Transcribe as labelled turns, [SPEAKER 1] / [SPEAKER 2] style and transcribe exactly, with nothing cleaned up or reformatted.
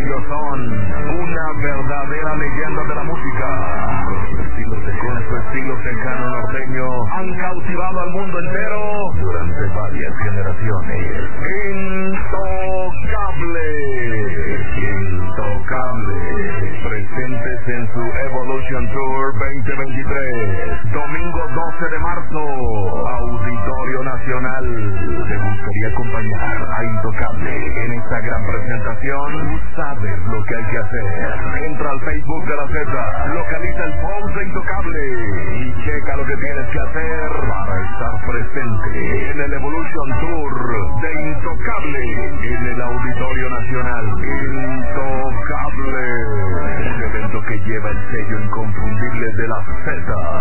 [SPEAKER 1] Ellos son una verdadera leyenda de la música. Con su estilo tejano norteño han cautivado al mundo entero durante varias generaciones. Intocable, Intocable, presentes en su Evolution Tour veinte veintitrés, domingo doce de marzo, Auditorio Nacional. ¿Te gustaría acompañar a Intocable en esta gran presentación? Sabes lo que hay que hacer. Entra al Facebook de la Z, localiza el post de Intocable y checa lo que tienes que hacer para estar presente en el Evolution Tour de Intocable en el Auditorio Nacional. Intocable, un evento que lleva el sello inconfundible de la Z.